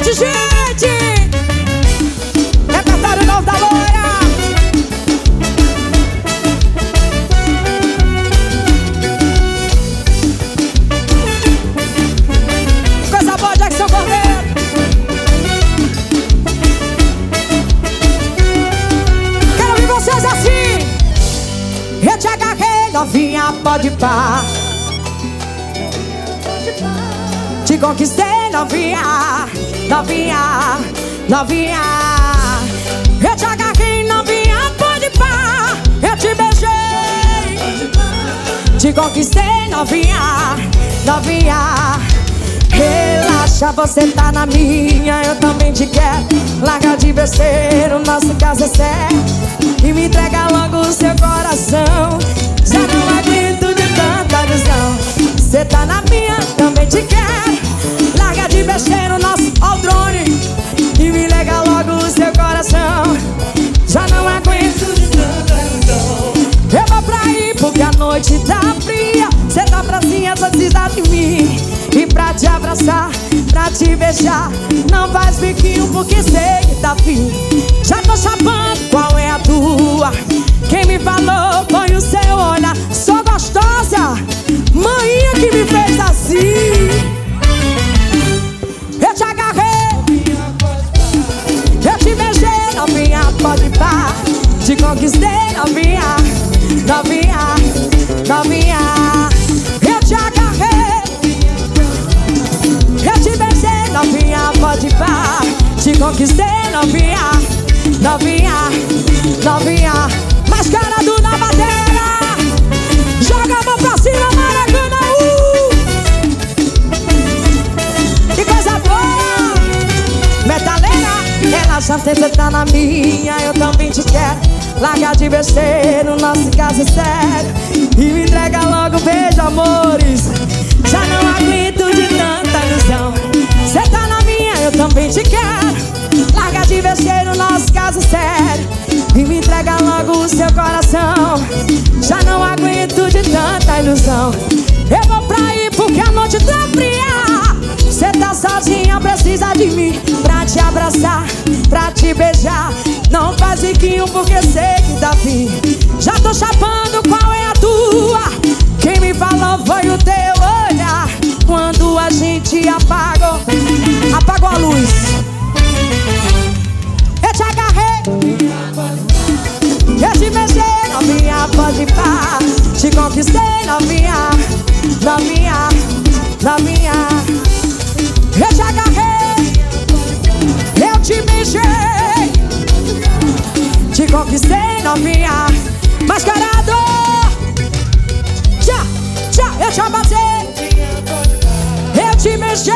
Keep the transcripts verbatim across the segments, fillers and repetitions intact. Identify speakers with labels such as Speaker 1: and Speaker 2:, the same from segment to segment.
Speaker 1: de gente. Repertório novo da loira. Coisa boa, Jackson Cordeiro. Quero ouvir vocês assim. Eu te agarrei, novinha, pode pá. Te conquistei, novinha, novinha, novinha. Eu te agarrei, novinha, pode pá. Eu te beijei. Te conquistei, novinha, novinha. Relaxa, você tá na minha, eu também te quero. Larga de besteira, o nosso caso é sério. E me entrega logo o seu coração. Já não aguento de tanta ilusão. Você tá na minha, também te quero. Larga de besteira, o nosso ó o drone. E me entrega logo o seu coração. Já não aguento de tanta ilusão. Eu vou pra aí porque a noite tá fria. Cê tá prazinha, só precisa de mim. E pra te abraçar, pra te beijar, não faz biquinho porque sei que tá fim. Já tô chapando, qual é a tua? Quem me falou foi o seu olhar. Sou gostosa, manhinha que me fez assim. Eu te agarrei, eu te beijei, novinha, pode pá. Te conquistei, novinha, novinha, novinha. Eu te agarrei, eu te beijei, novinha, pode pá. Te conquistei, novinha, novinha, novinha. Máscara do na madeira. Joga a mão pra cima, Maracana, uh! Que coisa boa. Metaleira, ela já tenta tá na minha, eu também te quero. Larga de besteira, o nosso caso é sério. E me entrega logo, beijo, amores. Já não aguento de tanta ilusão. Cê tá na minha, eu também te quero. Larga de besteira, o nosso caso é sério. E me entrega logo o seu coração. Já não aguento de tanta ilusão. Eu vou pra aí porque a noite tá fria. Cê tá sozinha, precisa de mim. Pra te abraçar, pra te beijar. Não faz biquinho porque sei que dá fim. Já tô chapando, qual é a tua? Quem me falou foi o teu olhar. Quando a gente apagou, apagou a luz. Eu te agarrei, eu te beijei, novinha, pode pá. Te conquistei, novinha, novinha, novinha. Eu te agarrei, eu te beijei. Te conquistei, novinha. Mascarado, tchá, tchá, eu te abracei. Eu te beijei.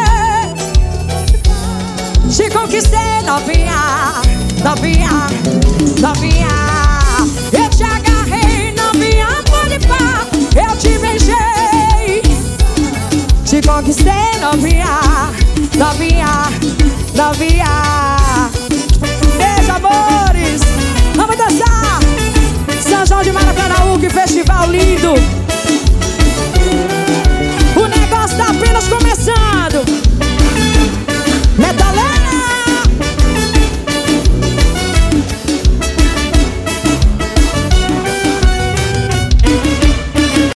Speaker 1: Te conquistei, novinha, novinha, novinha. Eu te agarrei, novinha, pode pá. Eu te beijei. Te conquistei, novinha, novinha, novinha. Beijo, amores. Vamos dançar São João de Maracanã, que festival lindo.